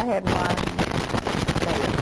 I had one there.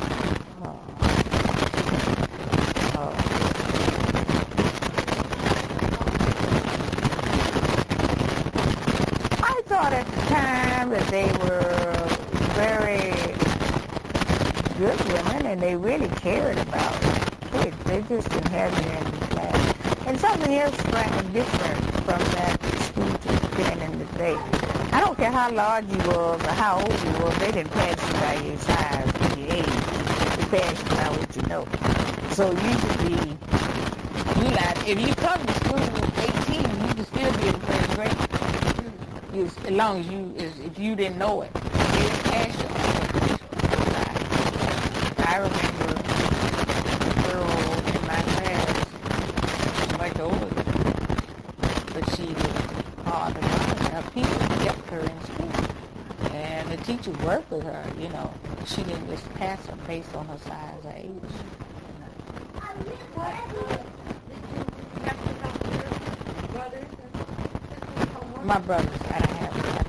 I thought at the time that they were very good women and they really cared about kids. They just didn't have me in the class. And something else different from that school to then in the day. I don't care how large you was or how old you was, they didn't pass you by your size or your age. They pass you by what you know. So you should be, if you come to school at 18, you can still be in the first grade. As long as if you didn't know it. They didn't pass you. I remember a girl in my class, much older than me, but she was hard to find. Her people kept her in school. And the teacher worked with her, you know. She didn't just pass her based on her size or age. My brothers, I don't have brothers.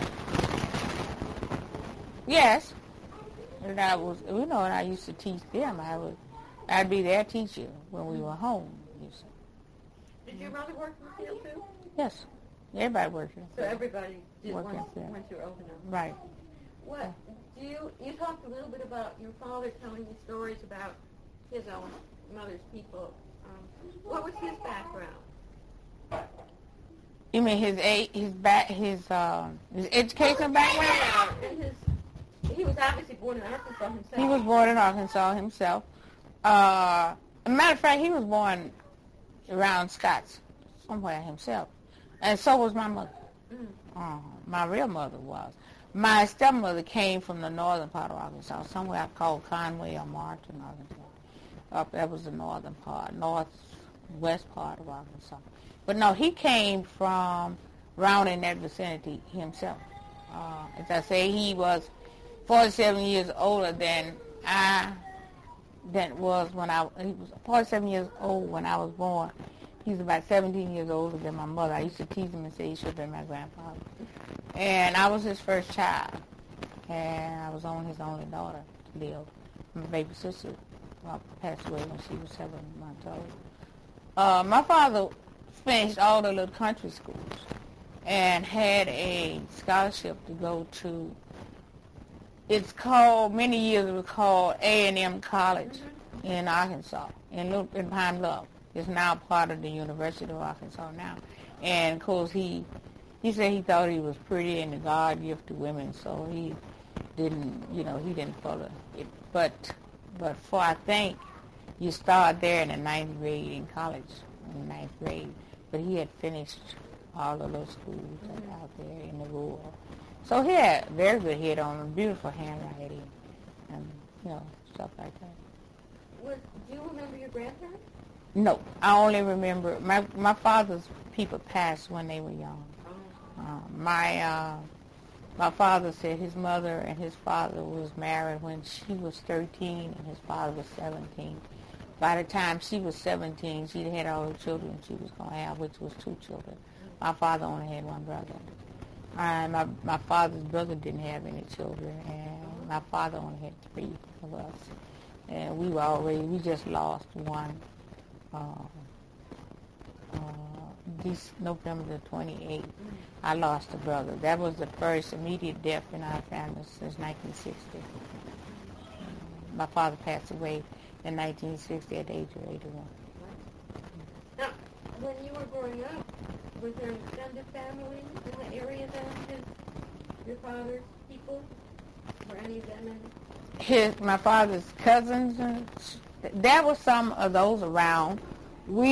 Yes. And I was, you know, and I used to teach them. I'd be their teacher when we were home. You see. Did your mother work in the field too? Yes. Everybody worked in the So field. everybody did Work in once the field. you were old enough. Right. What do you talked a little bit about your father telling you stories about his own mother's people. What was his background? You mean his educational background? And he was obviously born in Arkansas himself. He was born in Arkansas himself. As a matter of fact, he was born around Scotts, somewhere himself. And so was my mother. My real mother was. My stepmother came from the northern part of Arkansas, somewhere called Conway or Martin, Arkansas. That was the northern part, northwest part of Arkansas. But no, he came from around in that vicinity himself. As I say, he was 47 years older than I was when he was 47 years old when I was born. He's about 17 years older than my mother. I used to tease him and say he should have been my grandfather. And I was his first child. And I was his only daughter to live. My baby sister passed away when she was 7 months old. My father finished all the little country schools and had a scholarship to go to, it's called, many years it was called A&M College in Arkansas, in Pine Bluff. It's now part of the University of Arkansas now. And of course he said he thought he was pretty and the God gifted women, so he didn't follow it. But for, I think, you start there in the 9th grade in college, in the 9th grade. But he had finished all of those schools out there in the rural. So he had very good head on, beautiful handwriting, and, stuff like that. Do you remember your grandparents? No, I only remember, my father's people passed when they were young. My father said his mother and his father was married when she was 13 and his father was 17. By the time she was 17, she had all the children she was going to have, which was 2 children. My father only had 1 brother. And my father's brother didn't have any children, and my father only had 3 of us. And we just lost one, this November the 28th. I lost a brother. That was the first immediate death in our family since 1960. My father passed away in 1960 at the age of 81. Now, when you were growing up, was there an extended family in the area then, your father's people? Were any of them in? My father's cousins, there were some of those around. We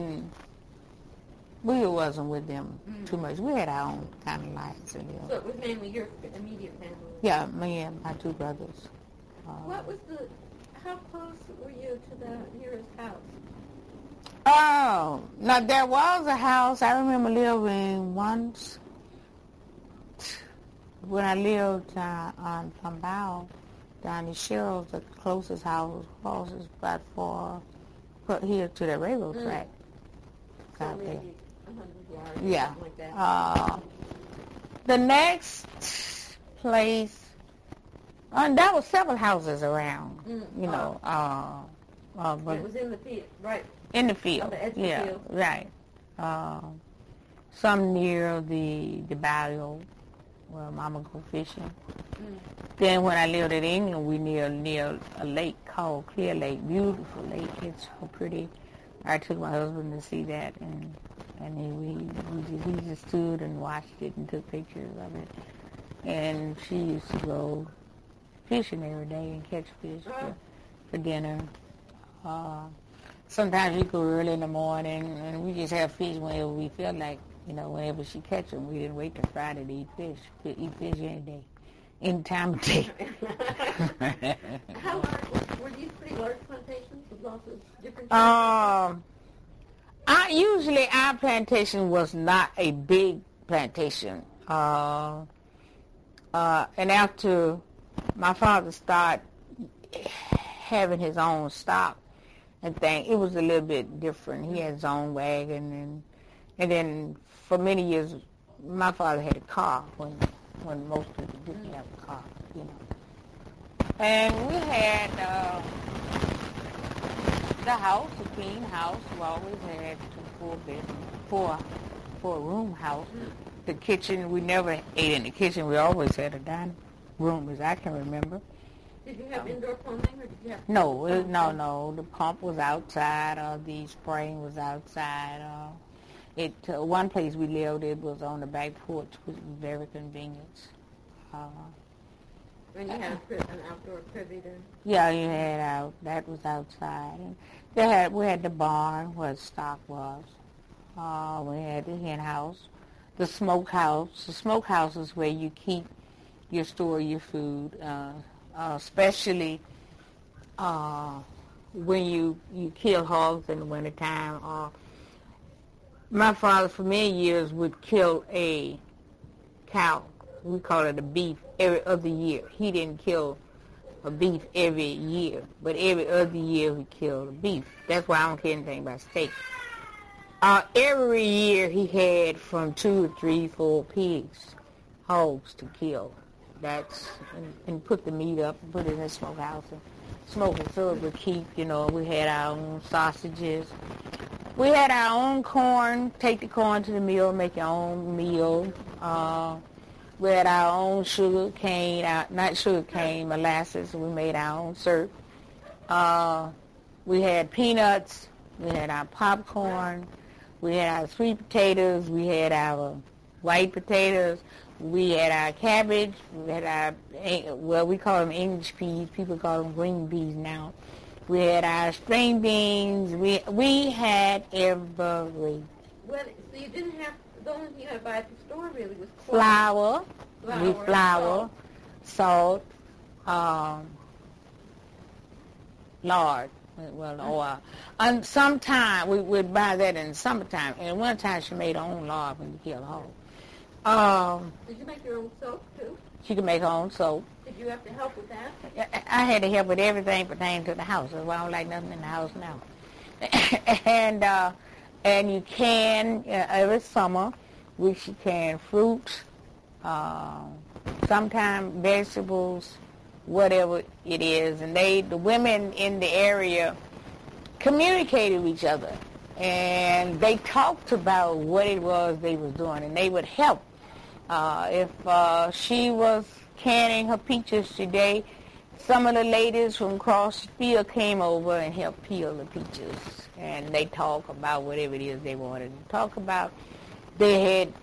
wasn't with them too much. We had our own kind of lives. So it was mainly your immediate family? Yeah, me and my 2 brothers. How close were you to the nearest house? Oh, now there was a house. I remember living once when I lived on Plumbau, down in Cheryl's. The closest house was about 4 here to the railroad track. So out maybe there. 100 yards, Yeah. something like that. The next place And there were several houses around, you know. But it was in the field, right? In the field, on the edge of yeah, the field. right. Some near the bayou where Mama go fishing. Then when I lived in England, we near a lake called Clear Lake, beautiful lake. It's so pretty. I took my husband to see that, and we just stood and watched it and took pictures of it. And she used to go fishing every day and catch fish for dinner. Sometimes we go early in the morning, and we just have fish whenever we feel like, you know, whenever she catch them. We didn't wait till Friday to eat fish. We eat fish any day, any time of day. How large were these pretty large plantations with lots of different kinds? Usually our plantation was not a big plantation. And after my father started having his own stock and thing, it was a little bit different. He had his own wagon, and then for many years, my father had a car when most people didn't have a car, you know. And we had the house, a clean house. We always had four-room house. The kitchen, we never ate in the kitchen. We always had a dining room, as I can remember. Did you have indoor plumbing, or did you have... No. The pump was outside, the spring was outside. One place we lived, it was on the back porch, which was very convenient. And you had an outdoor privy then? Yeah, you had that was outside. And we had the barn where the stock was. We had the hen house, the smokehouse. The smokehouse is where you store your food, especially when you kill hogs in the wintertime. My father, for many years, would kill a cow. We call it a beef every other year. He didn't kill a beef every year, but every other year he killed a beef. That's why I don't care anything about steak. Every year he had from 2 to 3, 4 pigs, hogs to kill. And put the meat up and put it in the smokehouse and smoke it so it would keep, you know. We had our own sausages. We had our own corn. Take the corn to the mill, make your own meal. We had our own sugar cane, molasses. We made our own syrup. We had peanuts. We had our popcorn. We had our sweet potatoes. We had our white potatoes. We had our cabbage. We had we call them English peas. People call them green peas now. We had our string beans. We had everything. Well, so you didn't have, the only thing you had to buy at the store really was flour. Flour, salt, lard, oil. And sometimes we would buy that in the summertime. And one time she made her own lard when you kill a hog. Did you make your own soap, too? She could make her own soap. Did you have to help with that? I had to help with everything pertaining to the house. That's why I don't like nothing in the house now. And you can, every summer, you can fruit, sometimes vegetables, whatever it is. And the women in the area communicated with each other. And they talked about what it was they was doing, and they would help. If she was canning her peaches today, some of the ladies from across the field came over and helped peel the peaches. And they talk about whatever it is they wanted to talk about. They had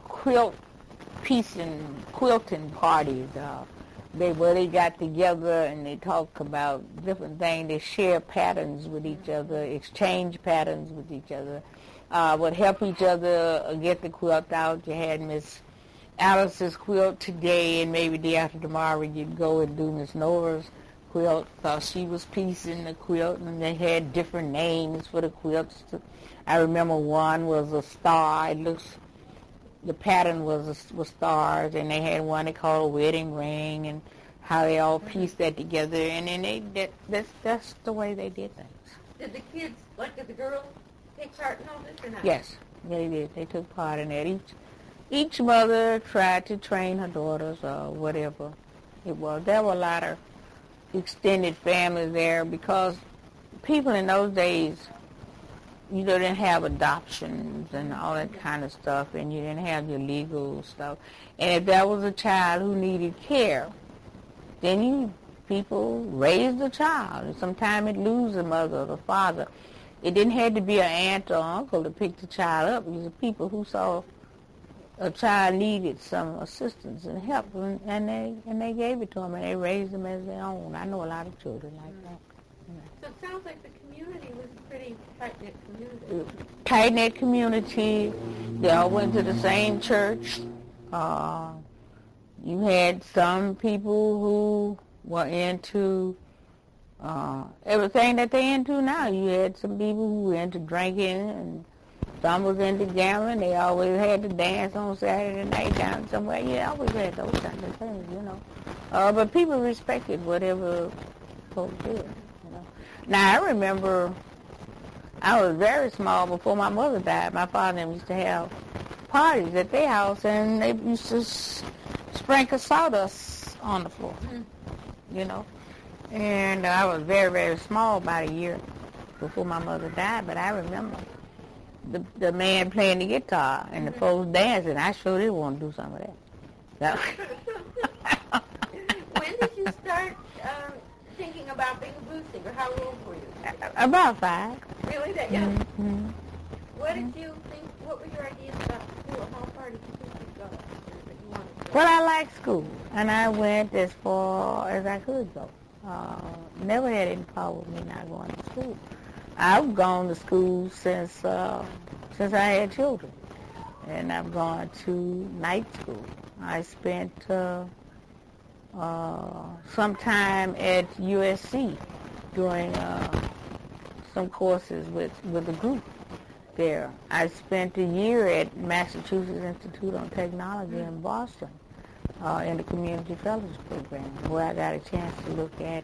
quilting parties. They got together and they talk about different things. They share patterns with each other, exchange patterns with each other, would help each other get the quilt out. You had Miss Alice's quilt today, and maybe the day after tomorrow you'd go and do Miss Nora's quilt, because she was piecing the quilt, and they had different names for the quilts. I remember one was a star. The pattern was stars, and they had one they called a wedding ring, and how they all pieced that together, and then that's the way they did things. Did the kids, did the girls take part in all this or not? Yes, they did. They took part in that. Each mother tried to train her daughters or whatever It was. There were a lot of extended families there because people in those days, you know, didn't have adoptions and all that kind of stuff, and you didn't have your legal stuff. And if there was a child who needed care, then people raised the child. And sometimes it lose the mother or the father. It didn't have to be an aunt or uncle to pick the child up. It was the people who saw a child needed some assistance and help, and they gave it to them, and they raised them as their own. I know a lot of children like that. So it sounds like the community was a pretty tight-knit community. Tight-knit community. They all went to the same church. You had some people who were into everything that they're into now. You had some people who were into drinking, and some was into gambling. They always had to dance on Saturday night down somewhere. You always had those kinds of things, you know. But people respected whatever folks did, you know. Now, I remember I was very small before my mother died. My father and them used to have parties at their house, and they used to sprinkle sawdust on the floor, you know. And I was very, very small, about a year before my mother died, but I remember the man playing the guitar and the folks dancing. I sure did want to do some of that. When did you start thinking about being a blues singer? How old were you? About 5. Really, that young? Mm-hmm. What did you think? What were your ideas about school? How far did you think you'd go? That you wanted to go? Well, I liked school, and I went as far as I could go. Never had any problem with me not going to school. I've gone to school since I had children, and I've gone to night school. I spent some time at USC doing some courses with a group there. I spent a year at Massachusetts Institute on Technology in Boston in the Community Fellows Program, where I got a chance to look at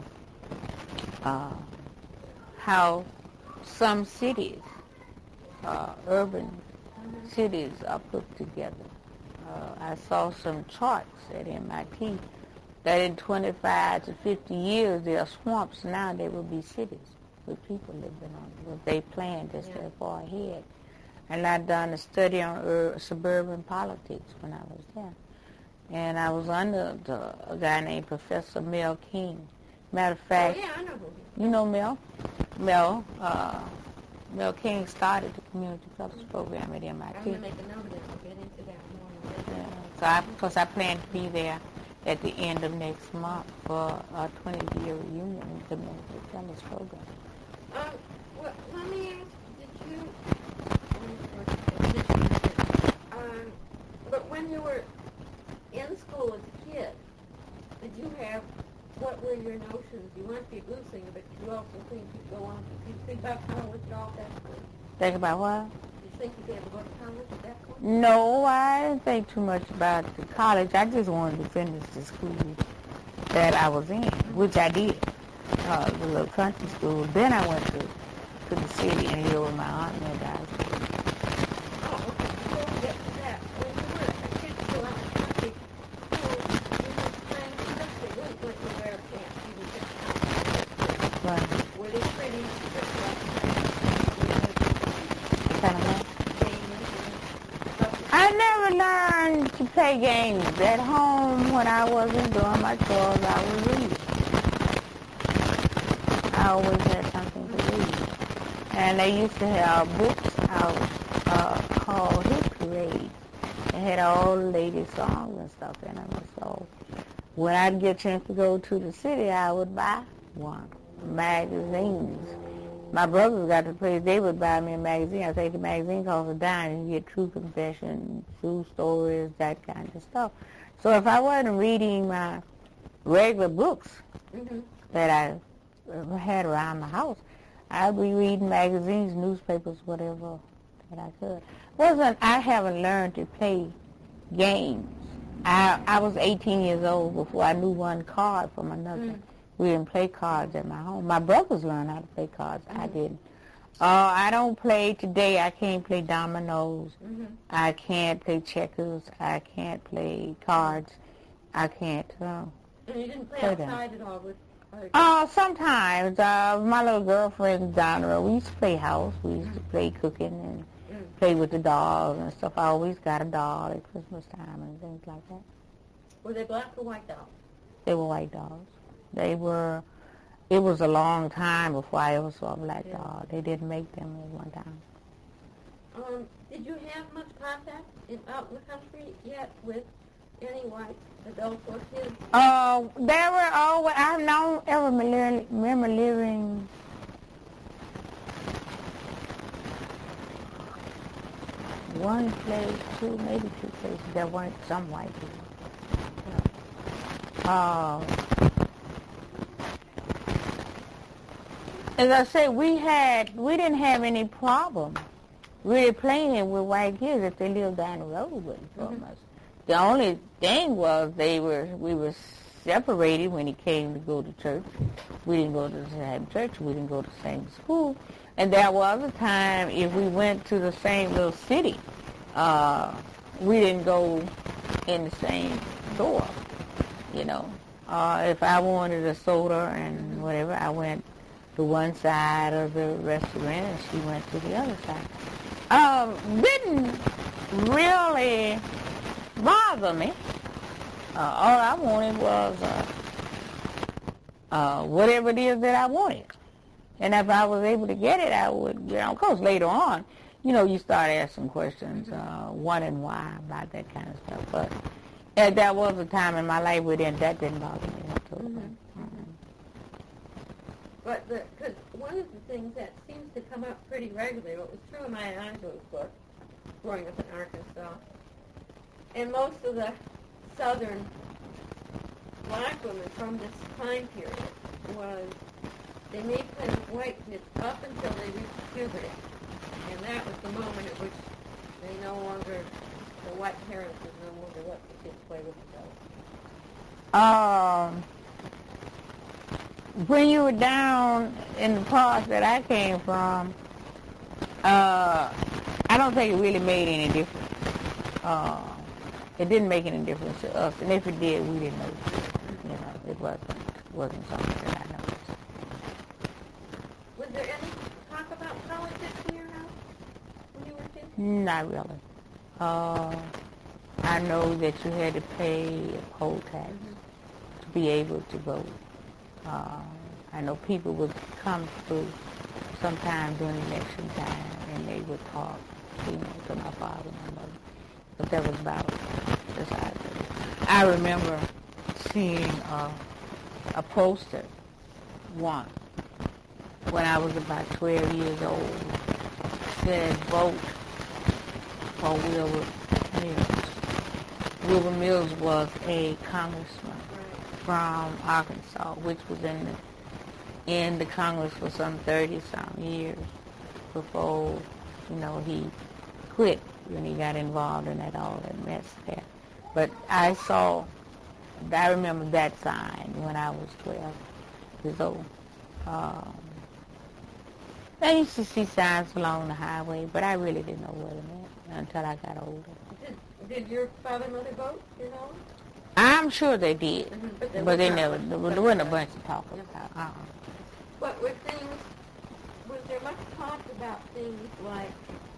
how some cities, urban cities, are put together. I saw some charts at MIT that in 25 to 50 years, there are swamps. Now there will be cities with people living on it. What they planned just that far ahead. And I'd done a study on suburban politics when I was there. And I was under a guy named Professor Mel King. Matter of fact, I know who. You know Mel? Mel King started the Community Fellows Program at MIT. I'm going to make a note of it. We'll get into that more. Yeah. Because I plan to be there at the end of next month for a 20-year reunion in the Community Fellows Program. Well, let me ask, but when you were in school as a kid, did you have, what were your notions? You wanted to be a blues singer, but did you also think you'd go on, did you think about college at all at that point? Think about what? Did you think you'd be able to go to college at that point? No, I didn't think too much about the college. I just wanted to finish the school that I was in, which I did, the little country school. Then I went to the city and lived with my aunt and my dad. Oh, okay. Before we get to that, when you were a kid still out in the country, you were playing the country. Wouldn't let you wear pants. You were just out. Right. Were they pretty? Kind of like. I never learned to play games at home when I wasn't doing my chores. I was reading. I always had something to read. And they used to have books out called Hit Parade. They had all the latest songs and stuff in them. So when I'd get a chance to go to the city, I would buy one. Magazines. My brothers got the place, they would buy me a magazine. I take the magazine cost a dime and you get true confession, true stories, that kind of stuff. So if I wasn't reading my regular books that I had around the house, I'd be reading magazines, newspapers, whatever that I could. I haven't learned to play games. I was 18 years old before I knew one card from another. We didn't play cards at my home. My brothers learned how to play cards. I didn't. I don't play today. I can't play dominoes. I can't play checkers. I can't play cards. I can't And you didn't play outside at all with other kids? Sometimes. My little girlfriend down the road, we used to play house. We used to play cooking and play with the dolls and stuff. I always got a doll at Christmas time and things like that. Were they black or white dolls? They were white dolls. It was a long time before I ever saw a black doll. They didn't make them at one time. Did you have much contact out in the country yet with any white adults or kids? There were always, I don't ever remember living one place, maybe two places. There weren't some white people. As I said, we didn't have any problem really playing with white kids if they lived down the road from us. The only thing was we were separated when it came to go to church. We didn't go to the same church. We didn't go to the same school. And there was a time if we went to the same little city, we didn't go in the same store, you know. If I wanted a soda and whatever, I went to one side of the restaurant and she went to the other side. Didn't really bother me. All I wanted was whatever it is that I wanted. And if I was able to get it, I would, of course, later on, you start asking questions, what and why about that kind of stuff. But there was a time in my life where that didn't bother me. But because one of the things that seems to come up pretty regularly, what was true in Maya Angelou's book, growing up in Arkansas, and most of the southern black women from this time period was they made play with white kids up until they reached puberty. And that was the moment at which the white parents would no longer let the kids play with themselves. When you were down in the parts that I came from, I don't think it really made any difference. It didn't make any difference to us, and if it did, we didn't notice. It wasn't something that I noticed. Was there any talk about politics in your house when you were kids? Not really. I know that you had to pay a poll tax to be able to vote. I know people would come through sometime during election time, and they would talk, to my father and my mother. But that was about the size of it. I remember seeing a poster once when I was about 12 years old. Said, vote for Wilbur Mills. Wilbur Mills was a congressman from Arkansas, which was in the Congress for some 30-some years before, he quit when he got involved in all that mess there. But I remember that sign when I was 12 years old. I used to see signs along the highway, but I really didn't know what it meant until I got older. Did your father and mother vote, I'm sure they did, but they never. There wasn't a bunch of talk about. What were things? Was there much talk about things like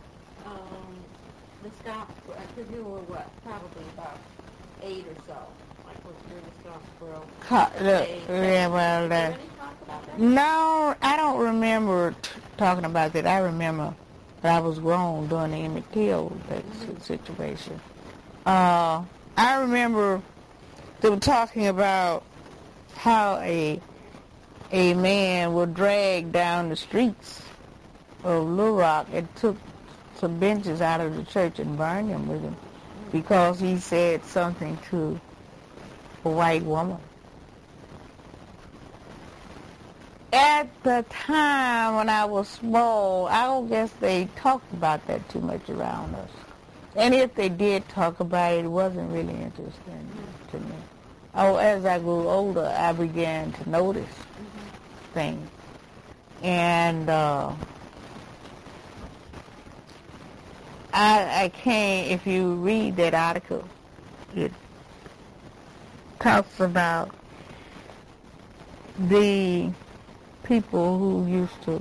the stop? Because you were probably about 8 or so, like during the Scottsboro. No, I don't remember talking about that. I remember that I was grown during the Emmett Till situation. I remember they were talking about how a man was dragged down the streets of Little Rock and took some benches out of the church and burned them with him because he said something to a white woman. At the time when I was small, I don't guess they talked about that too much around us. And if they did talk about it, it wasn't really interesting to me. As I grew older, I began to notice things. And I can't, if you read that article, it talks about the people who used to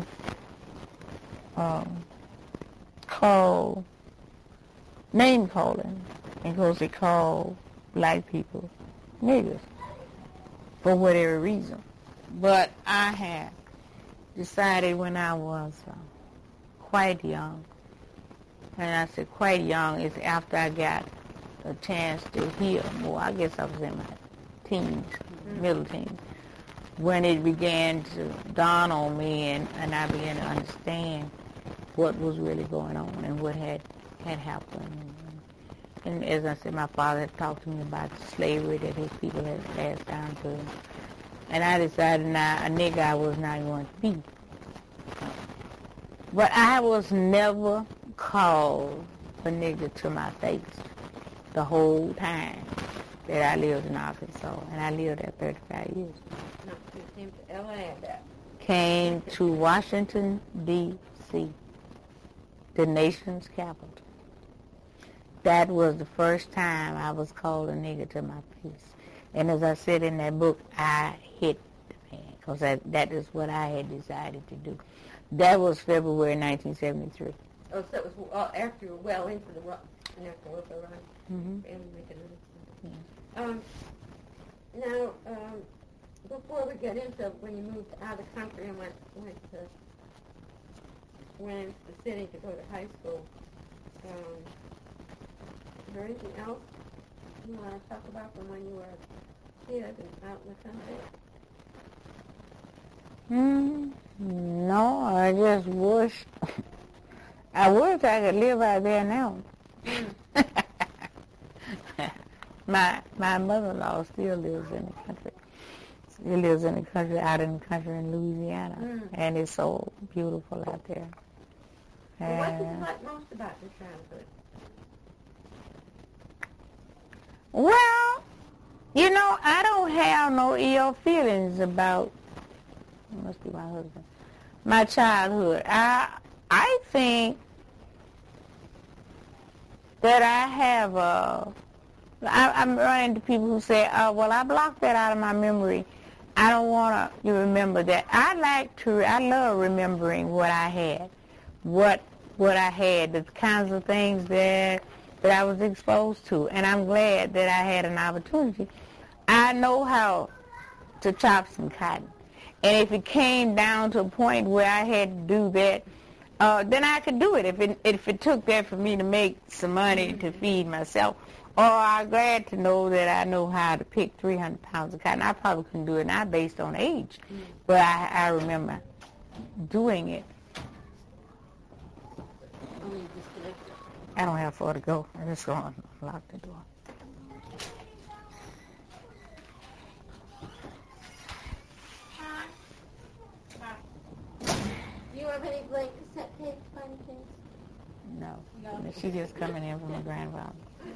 call, name calling, because they call black people niggers for whatever reason. But I had decided when I was quite young, and I said quite young is after I got a chance to hear more. I guess I was in my teens, middle teens, when it began to dawn on me and I began to understand what was really going on and what had happened. And as I said, my father had talked to me about slavery that his people had passed down to him. And I decided now a nigger I was not going to be. But I was never called a nigger to my face the whole time that I lived in Arkansas. And I lived there 35 years. No, you came to L.A. Came to Washington, D.C., the nation's capital. That was the first time I was called a nigger to my face. And as I said in that book, I hit the man, because that is what I had decided to do. That was February 1973. Oh, so it was after you were well into the National Welfare Run. Mm-hmm. Now, before we get into when you moved out of the country and went into the city to go to high school, is there anything else you want to talk about from when you were a kid and out in the country? No, I just wish I could live out there now. My mother-in-law still lives in the country. She lives in the country, out in the country in Louisiana, and it's so beautiful out there. Well, what did you like most about your childhood? Well, I don't have no ill feelings about, it must be my husband, my childhood. I think that I have I'm running into people who say, well, I blocked that out of my memory. I don't want to remember that. I love remembering what I had, what I had, the kinds of things that I was exposed to, and I'm glad that I had an opportunity. I know how to chop some cotton, and if it came down to a point where I had to do that, then I could do it. If it took that for me to make some money to feed myself, or I'm glad to know that I know how to pick 300 pounds of cotton. I probably couldn't do it now based on age, but I remember doing it. I don't have far to go. I'm just going to lock the door. Do you have any blank cassette tapes by any chance? No. She's just coming in from her grandfather.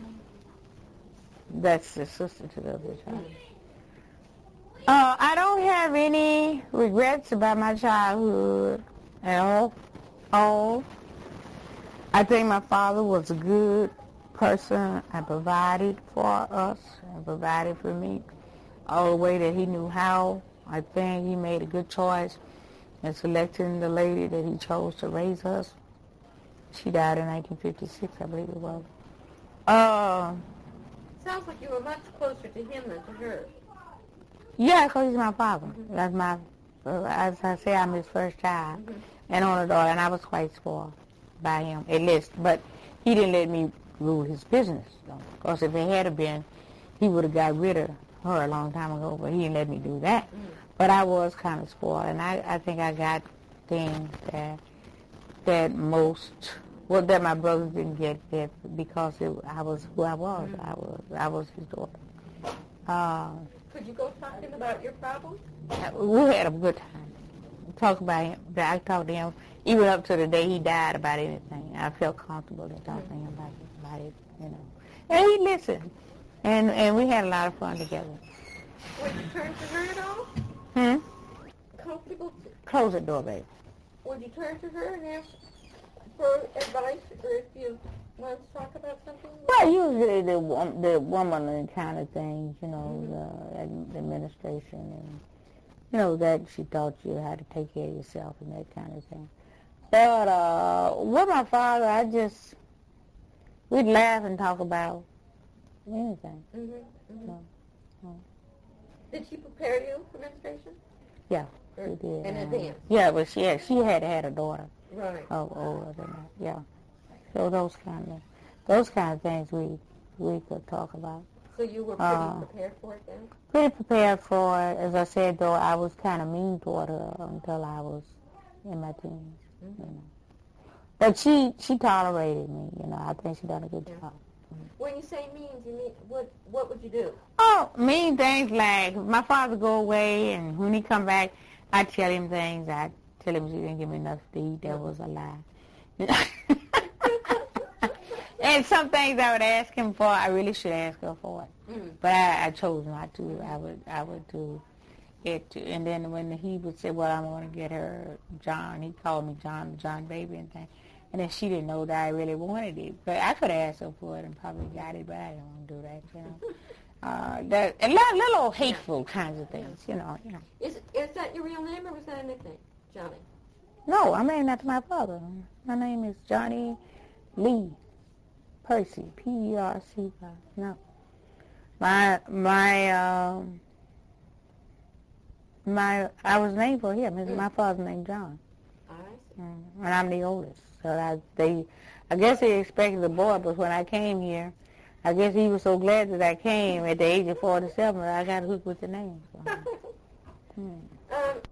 That's the sister to the other child. I don't have any regrets about my childhood at all. I think my father was a good person and provided for us and provided for me all the way that he knew how. I think he made a good choice in selecting the lady that he chose to raise us. She died in 1956, I believe it was. Sounds like you were much closer to him than to her. Yeah, because he's my father. That's my, as I say, I'm his first child and only daughter, and I was quite spoiled by him, at least. But he didn't let me rule his business, though. Because if it had been, he would have got rid of her a long time ago, but he didn't let me do that. But I was kind of spoiled, and I think I got things that my brothers didn't get because I was who I was. I was his daughter. Could you go talk to him about your problems? We had a good time. Talk about him. I talked to him even up to the day he died about anything. I felt comfortable in talking to him about it, And he listened, and we had a lot of fun together. Would you turn to her at all? Comfortable? Close the door, baby. Would you turn to her and ask for advice, or if you want to talk about something? Well, usually the woman kind of things, the administration You know, that she taught you how to take care of yourself and that kind of thing. But with my father, we'd laugh and talk about anything. Did she prepare you for menstruation? Yeah, she did. In advance? Yeah, but she had a daughter. Right. Older than that, yeah. So those kind of things we could talk about. So you were pretty prepared for it then? Pretty prepared for it. As I said, though, I was kind of mean toward her until I was in my teens. You know. But she tolerated me. You know, I think she done a good job. When you say means, you mean what would you do? Oh, mean things like my father go away, and when he come back, I tell him things. I tell him she didn't give me enough to eat. That was a lie. And some things I would ask him for, I really should ask her for it. But I chose not to. I would do it too. And then when he would say, well, I'm going to get her John, he called me John baby and things. And then she didn't know that I really wanted it. But I could have asked her for it and probably got it, but I didn't want to do that, you know. A little hateful kinds of things, you know. Is that your real name or was that a nickname, Johnny? No, I'm named after my father. My name is Johnny Lee Percy, Percy. No, I was named for him. My father's named John, and I'm the oldest. So I guess they expected a boy, but when I came here, I guess he was so glad that I came at the age of 47 that I got hooked with the name. So.